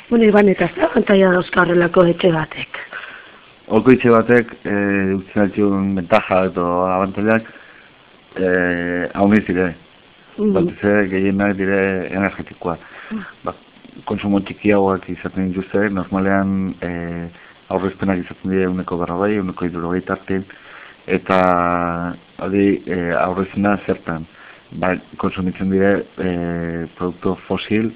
Bueno, Iban, eta ez da abantaia dauzka horrelako etxe batek? Olko etxe batek, utzien altxun bentaja edo abantaiak, hauniz dire. Batez ere gehienak dire energetikoa. Konsumo txikiagoak izaten dituzte, normalean aurrezpenak izaten dire 140, 160 arte, eta aurrezpena zertan. Konsumitzen dire produktu fosil,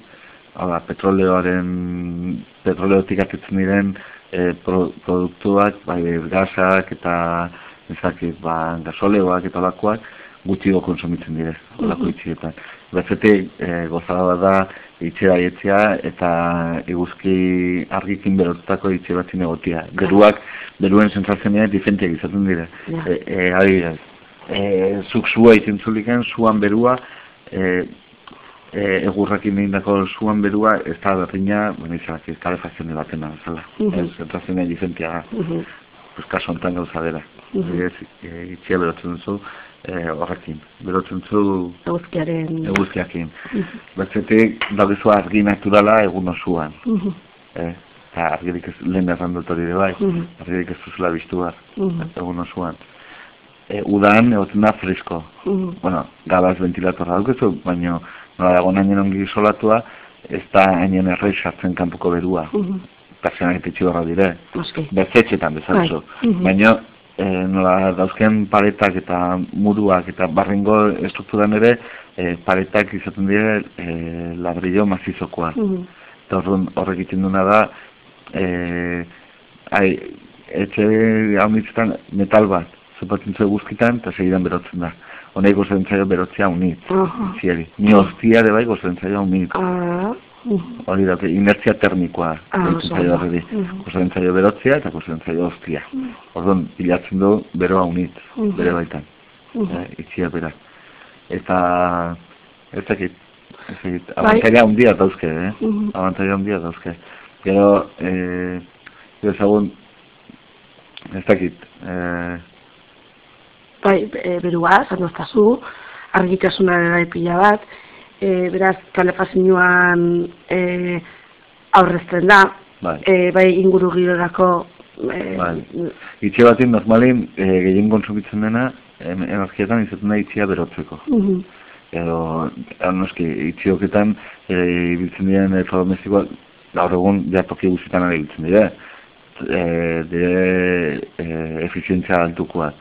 petroleotik atitzen diren produktuak, gasak eta gasoleoak eta olakoak gutxiago konsumitzen dire, olako itxietan. Bezetik gozada da itxera ietzea eta eguzki argikin berotutako itxe batzin egotia. Beruen zentralzenea difentiak izaten dire. Zuk zua itintzuliken, zuan berua, egurrakin egindako zuan berua, ez da berdina, ez kalefazioen batena, zela. Zentralzenea difentia, kaso ontan gauza dela. Itxea berotzen duzu, horrekin, berotzen zu eguzkiakin. Bertzetik, daudezu argi naturala egun osuan. Eta argirik ez, lehen errandut hori ere bai, argirik ez duzula biztu behar, egun osuan. Udan, egoten da fresko. Bueno, gabaz ventilatorra daukezu, baina nola dago nainen ongi isolatua, ez da hainen errei sartzen kanpoko berua. Pertsenak eta itxigorra dire. Bertzetxetan bezatzu. Baina, nola dauzken paretak eta muruak eta barrengo estrukturan ere paretak izaten dire ladrillo mazizokoa. Eta horrek iten duna da etxe hau mitzetan metal bat zupatzen zu eguzkitan eta segidan berotzen da. Honek gozatzen zaio berotzea unit. Ni hostia ere bai gozatzen zaio unit. Hori da, inertzia termikoa gozatzen zaio berotzea eta gozatzen zaio hostia. Orduan, bilatzen du beroa unit, bere baitan. Itxia bera. Eta ez dakit, abantaila handia dauzke, abantaila handia dauzke. Gero, ezagun, ez dakit, berua, zanoztazu, argitasuna ere pila bat, beraz, kalefazioan aurrezten da, bai inguru girorako. Itxe batin, normalin, gehien konsumitzen dena, energietan izaten da itxia berotzeko. Edo, noski, itxioketan, ibiltzen diren elektrodomestikoak, gaur egun, toki guztietan ere ibiltzen dire. Dire efizientzia altukoak.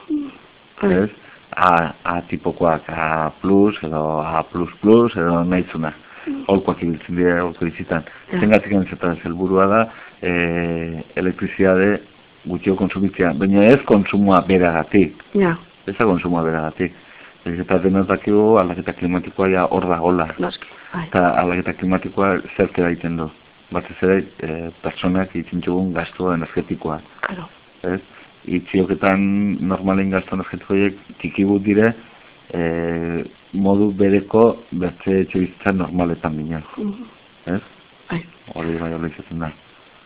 A-tipokoak, A+, edo A++, edo nahizuna. Holkoak ibiltzen dira, holko izitan. Zengatik entzetan zelburua da, elektriziade gutxio konsumitzea. Baina ez konsumoa beragatik. Ez da konsumoa beragatik. Eta denotakigu aldaketa klimatikoa hor da gola. Eta aldaketa klimatikoa zertera egiten du. Batez ere, pertsonak itxintxugun gastu energetikoa. Itxioketan normalen gastu energetikoiek txikigut dire, modu bereko bertze etxe bizitzan normaletan binen. Hori bai hori izaten da.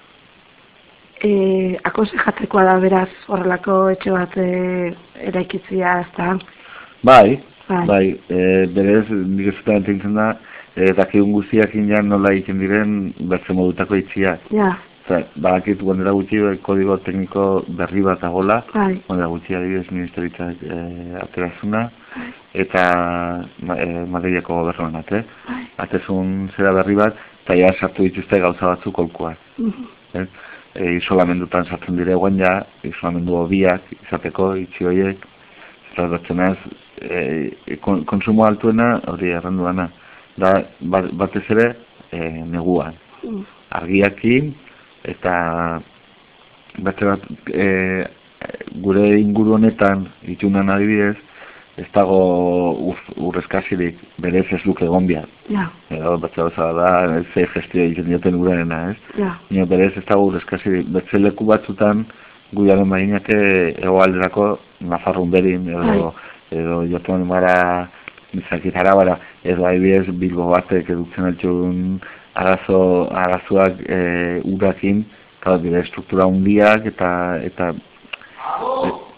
Akonsejatekoa da beraz horrelako etxe bat eraikitzia, ez da? Bai, berez, nik ezutan entetzen da, dakigun guztiak inan nola egiten diren bertze modutako itxiak. Badakit guandera gutxi kodigo tekniko berri bat agola, guandera gutxi adibidez ministeritzak aterazuna, eta Madrileko gobernuan atezun zera berri bat, eta ja sartu dituzte gauza batzuk kolkoak. Isolamendutan sartzen dire guen ja, isolamendu hobiak izateko, itxi horiek, eta bertzenaz, konsumo altuena hori erranduana, da batez ere neguan, argiakin, eta beste bat gure inguru honetan itunan adibidez ez dago urrezkasirik berez ez luke egon behar. Edo beste da ze gestio egiten dioten urarena, ez? Berez ez dago urrezkasirik. Beste leku batzutan guiaren bainake egoalderako Nafarroan berin edo jotuan mara izakitara bara edo adibidez Bilbo batek edutzen altxun arazoak urakin, dire estruktura hundiak eta